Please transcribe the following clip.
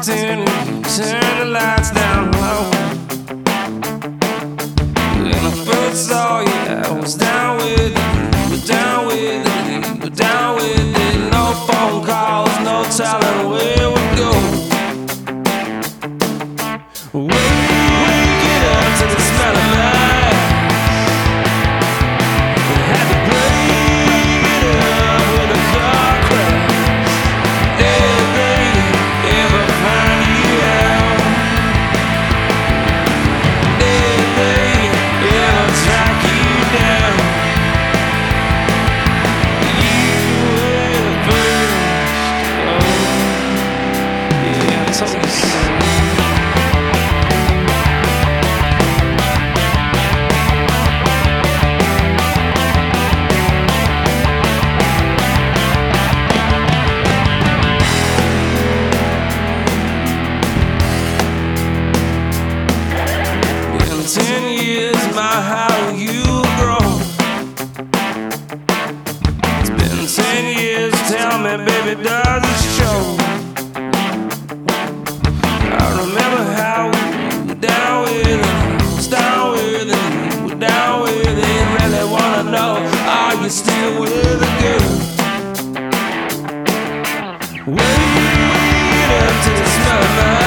walked in and turned the lights down low. When I first saw you, I was down with it, was down with it, was down with it. No phone calls, no telling where we go. Wake it up to the smell of life. Had to break it up with a car crash. Did they ever find you out? Did they ever track you down? You were the first. Oh, yeah, I told you so. In 10 years, my how you've grown. It's been 10 years, tell me, baby, does it show? I remember how we were down with it, was down with it, we're down with it. Really wanna know, are you still with a girl? Wait up to the smell of my